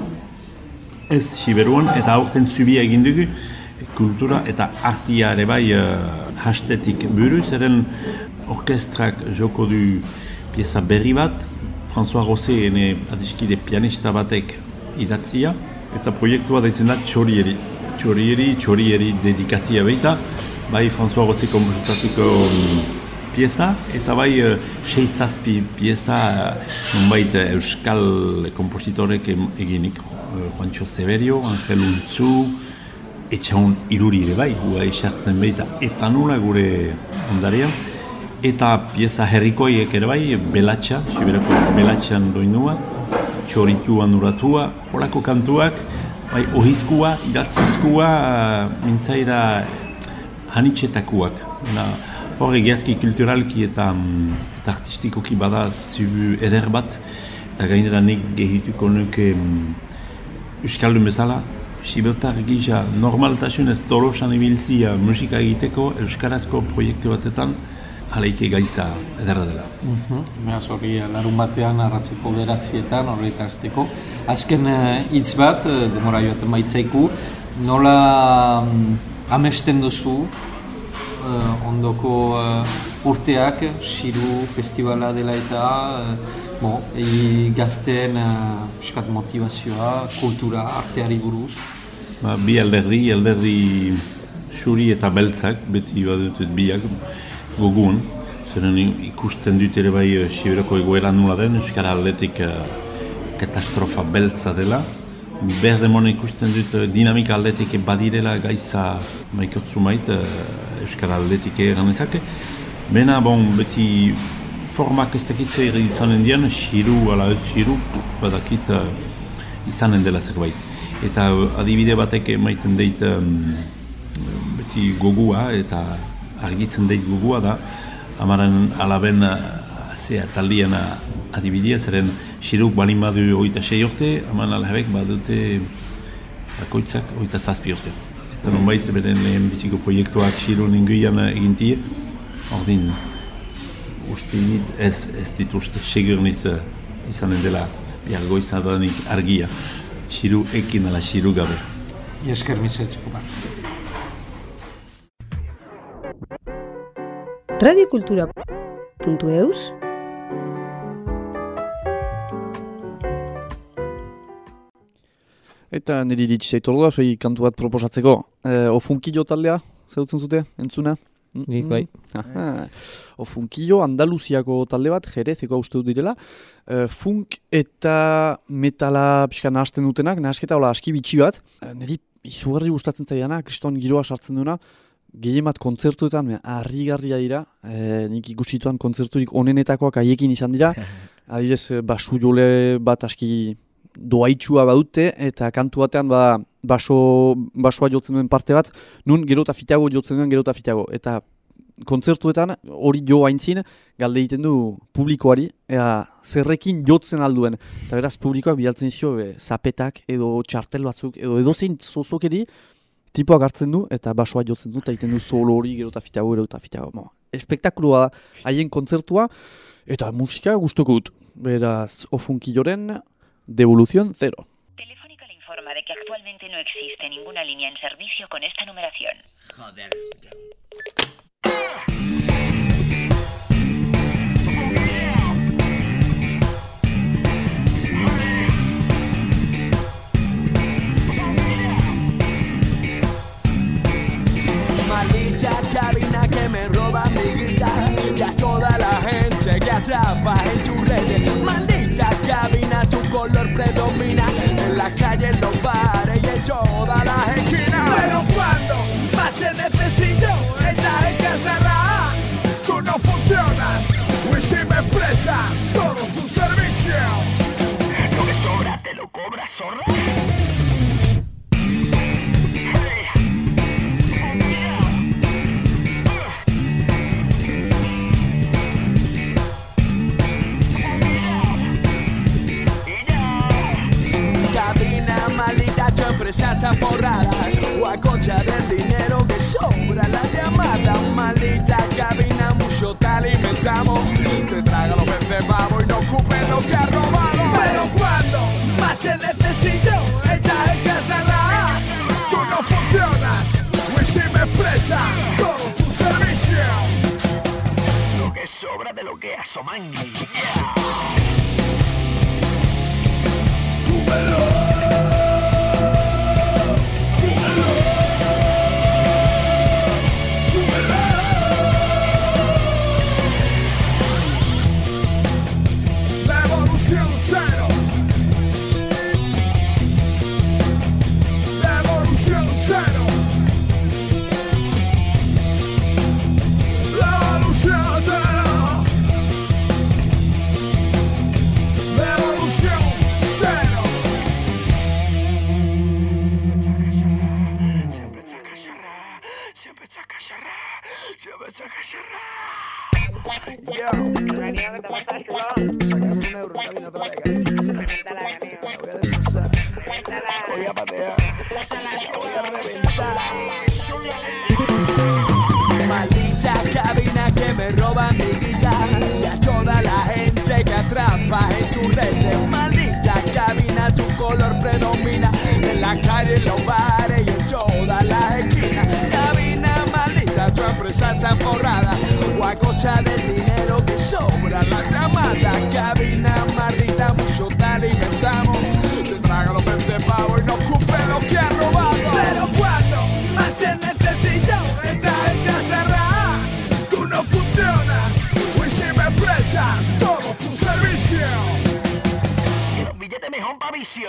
ez Siberuan, eta aurten zubia egin dugu, kultura eta artia ere bai uh, hastetik buru, zeren orkestrak joko du pieza berri bat, François Rosé ene adiskide pianista batek idatzia, eta proiektua daitzen da Txorieri. Txorieri, Txorieri dedikatia baita, bai François Rosé kompositatuko um, pieza, eta bai uh, sei zazpi pieza uh, nonbait uh, euskal kompositorek eginik. Uh, Juancho Severio, Angel Untzu, etxaun iruri ere bai, hua esartzen baita, eta nula gure ondarean, eta pieza herrikoiek ere bai, Belatxa, Siberako Belatxan doinua, Txorituan uratua, horako kantuak, bai, ohizkua, idatzizkua, mintzaira hanitxetakuak. Hor egiazki kulturalki eta, eta artistikoki bada zubu eder bat, eta gainera nik gehituko nuke euskaldun bezala, Sibertar gisa normaltasunez Tolosan ibiltzia musika egiteko euskarazko proiektu batetan, aleike gaiza ederra dela. Beraz uh-huh. hori larun batean arratzeko beratzietan horreta azteko. Azken hitz uh, bat, uh, demora joaten baitzaiku, nola um, amesten duzu uh, ondoko uh, urteak, Xiru festivala dela eta uh, bo, egi gazten uh, piskat motivazioa, kultura, arteari buruz. Ba, bi alderdi, alderdi xuri eta beltzak, beti badutut biak, goguan, zeren ikusten dut ere bai Siberoko egoera nula den, euskara aldetik uh, katastrofa beltza dela. Berdemon ikusten dut uh, dinamika aldetik badirela gaiza maikortzu mait, uh, euskara aldetik egan ezake. Bena, bon, beti formak ez dakitze izanen dian, Xiru, ala ez Xiru, badakit uh, izanen dela zerbait. Eta uh, adibide batek maiten deit um, beti gogua eta argitzen deit gugua da, amaren alaben zea taldian adibidea, zeren xiruk balin badu oita sei urte, aman alhabek badute bakoitzak oita zazpi urte. Eta nonbait beren lehen biziko proiektuak xiru ninguian egintie, ordin uste dit ez, ez dituzte, segur niz izanen dela jargoizadanik argia, xiru ekin ala xiru gabe. Esker misetxeko bat. radiokultura puntu eus Eta niri iritsi zaitu orduan, zuei kantu bat proposatzeko. E, Ofunkillo taldea, zeutzen zute, entzuna? Nik bai. Ofunkillo, Andaluziako talde bat, Jerezeko uste dut direla. E, funk eta metala pixka nahasten dutenak, nahasketa hola aski bitxi bat. E, niri izugarri gustatzen zaidana, kriston giroa sartzen duena, gehien bat kontzertuetan, harrigarria dira, e, nik ikusituan kontzerturik onenetakoak haiekin izan dira. Adibidez, basu jole bat aski doaitxua badute, eta kantu batean ba, baso, basoa jotzen duen parte bat, nun gero eta fiteago jotzen duen gero eta fiteago. Eta kontzertuetan hori jo haintzin, galde egiten du publikoari, ea zerrekin jotzen alduen. Eta beraz publikoak bidaltzen izio, e, zapetak edo txartel batzuk, edo edozein zozokeri, tipoak hartzen du, eta basoa jotzen du, eta egiten du solo hori gero eta fiteago, gero eta fiteago. Mo, espektakuloa da, haien kontzertua, eta musika gustuko dut. Beraz, Ofunkilloren Devolución cero. Telefónica le informa de que actualmente no existe ninguna línea en servicio con esta numeración. Joder. Maldita cabina que me roba mi guitarra, y a toda la gente que atrapa en tu red. Maldita cabina, tu color predomina en la calle, en los bares y en todas las esquinas. Pero cuando más te necesito, ella en casa, tú no funcionas. Wishi me presta todo tu servicio. Lo que sobra te lo cobras, zorra. Empresa está forrada, o a concha del dinero que sobra la llamada. Maldita cabina, mucho te alimentamos, te traga los verdes pavos y no ocupe lo que has robado. Pero cuando más te necesito, ella en casa, tú no funcionas. Wishi me presta todo tu servicio. Lo que sobra de lo que asoman. ¡Túmelo! Cero. Revolución cero. Revolución cero. Revolución cero. Siempre chacacharra, siempre chacacharra, siempre chacacharra. Yo, Daniel, ¿qué te pasa, chulo? Sácame un euro, camino otra vez. Revéntala, Daniel. La voy a destrozar. Revéntala. Voy a patear. La voy a reventar. Maldita cabina que me roba mi guitarra, y a toda la gente que atrapa en tu red. Maldita cabina, tu color predomina en la calle, en los bares y en todas las esquinas. Cabina maldita, tu empresa está forrada, o a costa del dinero que sobra la llamada. Cabina maldita, mucho te alimentamos, te traga los veinte pavos y no ocupe lo que has robado. Pero cuando más te necesito, ella en casa, tú no funcionas. Wishi me presta todo tu servicio. Los billetes mejor pa' vicio.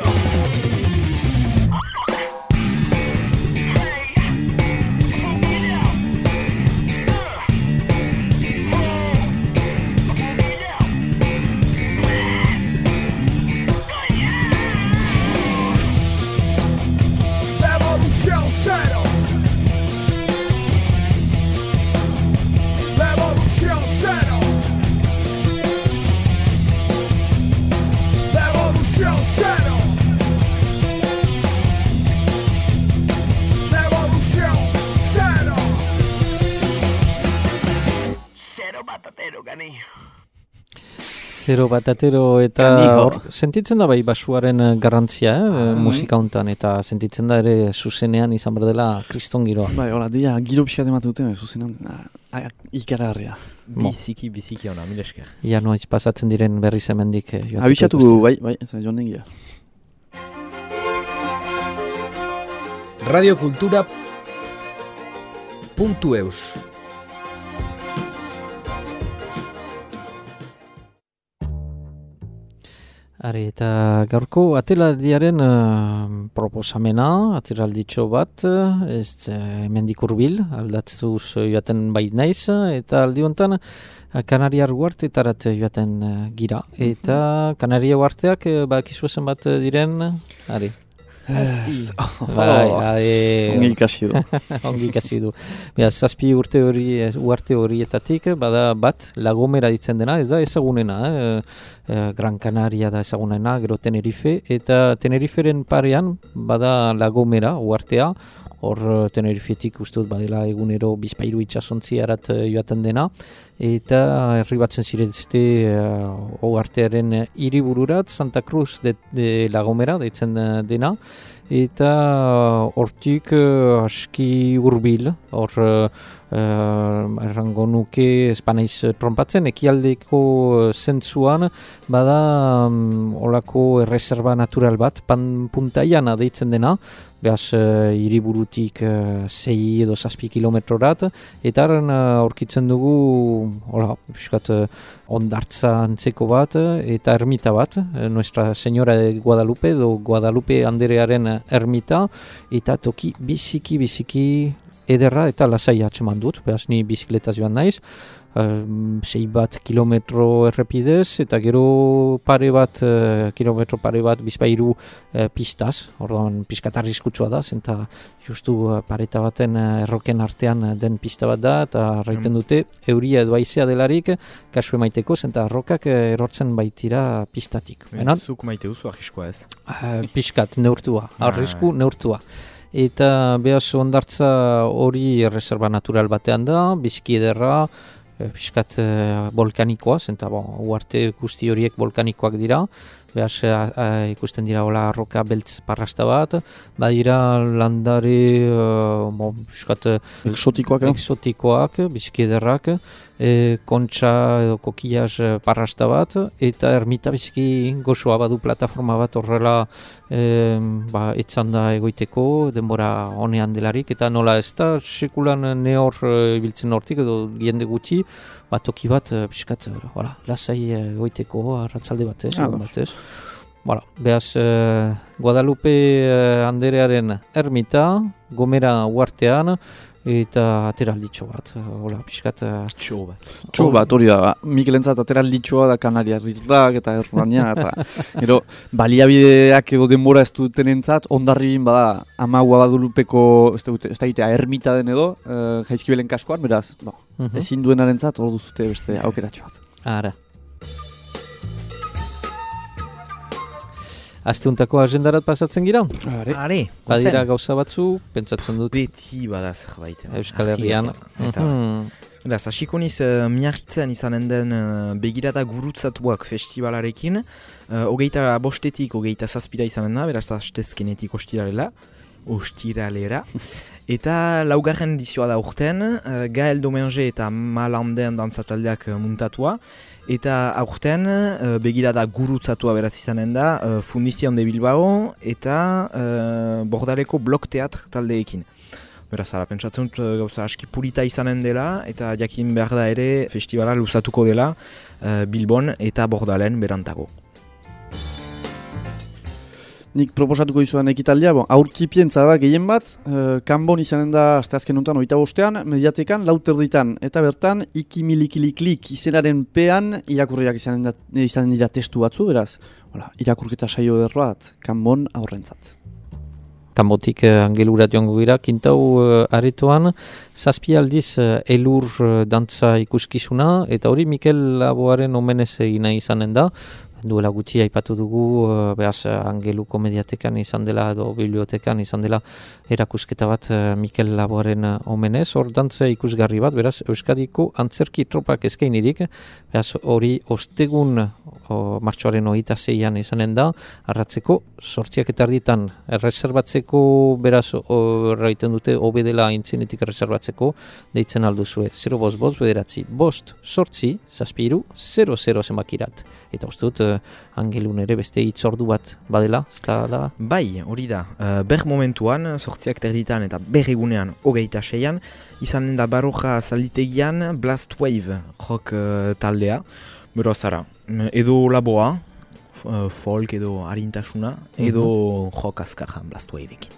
Revolución cero. Zero batatero eta hor, sentitzen da bai basuaren garrantzia, eh, musika hontan, eta sentitzen da ere zuzenean izan behar dela kriston giroa. Bai, hola, dia, giro pixkat ematen dute, zuzenean, ikaragarria. Biziki, biziki ona, mil esker. Ia noiz pasatzen diren berriz hemendik. Abixatu, bai, bai, ez joan dengia. radiokultura puntu eus Are, eta gaurko atelaldiaren uh, proposamena, atelalditxo bat, ez uh, hemendik hurbil, aldatzuz joaten bait naiz, eta aldi hontan uh, Kanariar uartetarat joaten uh, gira. Eta Kanaria uarteak uh, bakizu esan bat diren, are. Zazpi. Bai, ade... Ongi ikasi du. Ongi ikasi du. Bia, zazpi urte hori, uarte horietatik, bada bat, Lagomera ditzen dena, ez da ezagunena, eh? E, Gran Canaria da ezagunena, gero Tenerife, eta Teneriferen parean, bada Lagomera, uartea, hor Tenerifetik uste dut badela egunero bizpairu itxasontzi arat joaten dena, eta herri batzen zirezte uh, oartearen hiribururat Santa Cruz de, de La Gomera deitzen dena, eta hortik uh, aski hurbil, hor uh, errango nuke espanaiz trompatzen, ekialdeko zentzuan bada um, olako erreserba natural bat, pan puntaiana deitzen dena, behaz uh, hiriburutik uh, sei edo zazpi kilometrorat, eta haren aurkitzen uh, dugu hola, piskat, uh, ondartza antzeko bat eta ermita bat, uh, Nuestra Señora de Guadalupe, edo Guadalupe Anderearen ermita, eta toki biziki biziki ederra eta lasai atxeman dut, behaz ni bizikletaz joan naiz, uh, sei bat kilometro errepidez, eta gero pare bat, uh, kilometro pare bat bizpairu uh, pistaz, orduan pixkat arriskutsua da, zenta justu uh, pareta baten uh, erroken artean uh, den pista bat da, eta raiten dute euria edo aizea delarik, kasu emaiteko, zenta arrokak uh, erortzen baitira pistatik. Zuk maite duzu arriskoa ez? Uh, pixkat neurtua, arrisku neurtua. Eta behaz ondartza hori erreserba natural batean da, biziki ederra, e, pixkat e, volkanikoa, zenta bon, uarte guzti horiek volkanikoak dira, behaz e, e, ikusten dira hola arroka beltz parrasta bat, badira landare e, bon, pixkat eksotikoak, eksotikoak, biziki ederrak, e, kontxa edo kokiaz parrasta bat, eta ermita biziki gozoa badu plataforma bat horrela e, ba, etzan da egoiteko, denbora honean delarik, eta nola ez da sekulan nehor ibiltzen hortik edo jende gutxi, bat toki bat, pixkat, voilà, lasai egoiteko, arratzalde batez, ah, batez. Voilà, behaz, eh, Guadalupe Anderearen ermita, Gomera uartean, eta ateralditxo bat, hola, pixkat... Txo bat. Txo bat, hori da, Mikelentzat ateralditxoa da Kanariarrak eta Errania, eta gero, baliabideak edo denbora ez dutenentzat, ondarribin bada, ama Guadalupeko, ez da egitea, ermita den edo, eh, jaizkibelen kaskoan, beraz, no, uh-huh. ezin duenarentzat, hor duzute beste aukeratxo bat. Ara. Asteuntako agendarat pasatzen gira? Are. Are. Badira gauza batzu, pentsatzen dut. Beti bada zerbait. Euskal Herrian. Eta, beraz, hasiko niz, uh, miarritzen izanen den uh, begirada gurutzatuak festivalarekin, uh, hogeita bostetik, hogeita zazpira izanen da, beraz, hastezkenetik ostiralera. Ostiralera. Eta laugarren edizioa da urten, uh, Gael Domenge eta Malanden dantzataldeak uh, muntatua. Eta aurten uh, begirada gurutzatua beraz izanen da uh, Fundizion de Bilbao eta uh, Bordaleko Blok Teatr taldeekin. Beraz, ara, pentsatzen dut gauza aski purita izanen dela eta jakin behar da ere festivala luzatuko dela uh, Bilbon eta Bordalen berantago. Nik proposatuko izuan ekitaldea, bon, aurtipientza da gehien bat, e, kanbon izanen da asteazken honetan oita bostean, mediatekan lauterditan, eta bertan ikimilikiliklik izenaren pean irakurriak izanen, da, izanen dira testu batzu, beraz, hola, irakurketa saio derroat, kanbon aurrentzat. Kanbotik uh, angelurat joango gira, kintau uh, aretoan, zazpi aldiz uh, elur uh, dantza ikuskizuna, eta hori Mikel Laboaren omenez egina izanen da, duela gutxi aipatu dugu, uh, behaz Angeluko mediatekan izan dela edo bibliotekan izan dela erakusketa bat uh, Mikel Laboaren uh, omenez, hor dantza ikusgarri bat, beraz Euskadiko antzerki tropak eskainirik, behaz hori ostegun uh, martxoaren hogeita zeian izanen da, arratzeko sortziak eta erditan erreserbatzeko, beraz erraiten dute hobe dela intzinetik erreserbatzeko, deitzen alduzue zero bost bost bederatzi bost sortzi zazpiru zero zero zenbakirat. Eta uste dut, uh, Angelun ere beste hitzordu bat badela, ez da? Bai, hori da. Uh, ber momentuan, sortziak terditan eta ber egunean hogeita seian, izanen da Baroja zalditegian Blast Wave rock uh, taldea, bero zara, edo laboa, uh, folk edo harintasuna, edo mm-hmm. rock azkarra Blast Waveekin.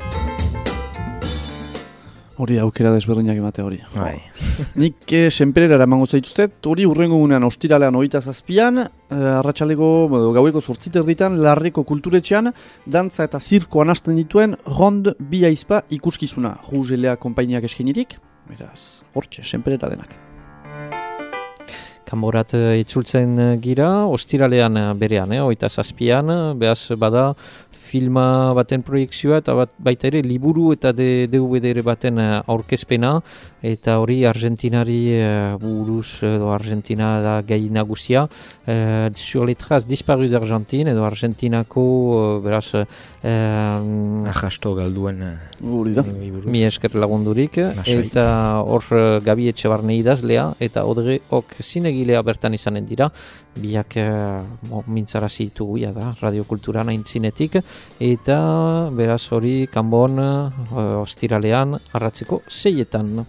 Hori aukera desberdinak emate hori. Bai. Nik eh, senperera eramango zaituztet, hori urrengo gunean ostiralean hogeita zazpian, eh, arratsaleko gaueko zortziter ditan, Larreko kulturetxean, dantza eta zirkoan hasten dituen Rond bi aizpa ikuskizuna. Rugelea konpainiak eskenirik, beraz, hortxe, senperera denak. Kanborat uh, itzultzen gira, ostiralean uh, berean, eh, hogeita zazpian, behaz bada, filma baten proiekzioa eta bat, baita ere liburu eta D V D baten uh, aurkezpena eta hori Argentinari uh, buruz edo Argentina da gai nagusia uh, sur les traces disparu d'Argentine edo Argentinako uh, beraz uh, ahasto galduen uh, mi esker lagundurik eta hor uh, Gabi Etxebarne idazlea eta Odre ok zinegilea bertan izanen dira biak uh, mintzarazi ditugu da radiokulturan aintzinetik eta beraz hori kanbon uh, ostiralean arratzeko seietan.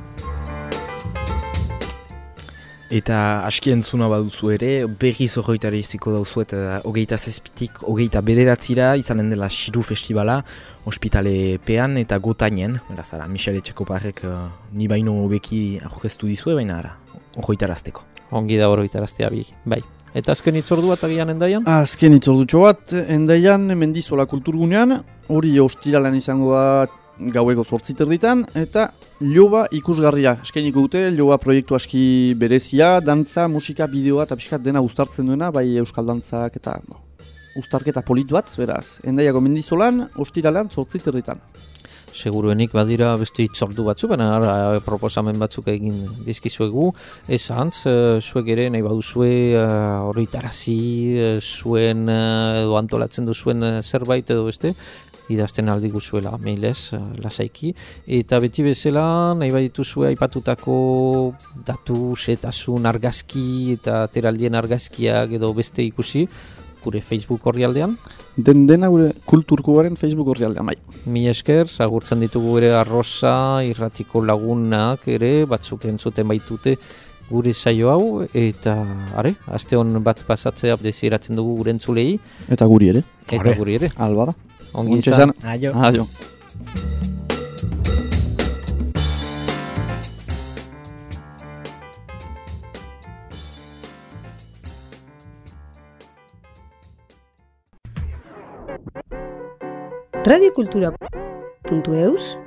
Eta aski entzuna baduzu ere, berriz horretara iziko dauzuet hogeita uh, zazpitik, hogeita bederatzira, izanen dela Xiru Festivala, ospitale pean eta gotainen, beraz ara, Michel Etxekoparrek uh, ni baino hobeki aurkeztu dizue, baina ara, horretarazteko. Ongi da horretaraztea bi, bai. Eta azken itzordu bat agian endaian? Azken itzordutxo bat, endaian Mendizola kulturgunean, hori ostiralean izango da gaueko zortziter ditan, eta Loba ikusgarria. Eskainiko dute, Loba proiektu aski berezia, dantza, musika, bideoa eta pixkat dena uztartzen duena, bai euskal dantzak eta bo, uztarketa polit bat, beraz. Endaiako Mendizolan, ostiralean zortziter ditan. Seguruenik badira beste itzordu batzuk, baina ara, proposamen batzuk egin dizkizuegu. Ez antz, uh, zuek ere nahi baduzue uh, horretarazi uh, zuen uh, edo antolatzen duzuen uh, zerbait edo beste, idazten aldi guzuela mailez, uh, lasaiki. Eta beti bezala nahi badituzue aipatutako datu, setasun, argazki eta teraldien argazkiak edo beste ikusi, gure Facebook orrialdean. Den dena gure kulturkoaren Facebook orrialdean, bai. Mi esker, agurtzen ditugu ere Arrosa, irratiko lagunak ere, batzuk entzuten baitute gure saio hau, eta are, aste hon bat pasatzea desiratzen dugu gure entzulei. Eta guri ere. Eta are. Guri ere. Albara. Ongi izan. Aio. Aio. radiokultura puntu eus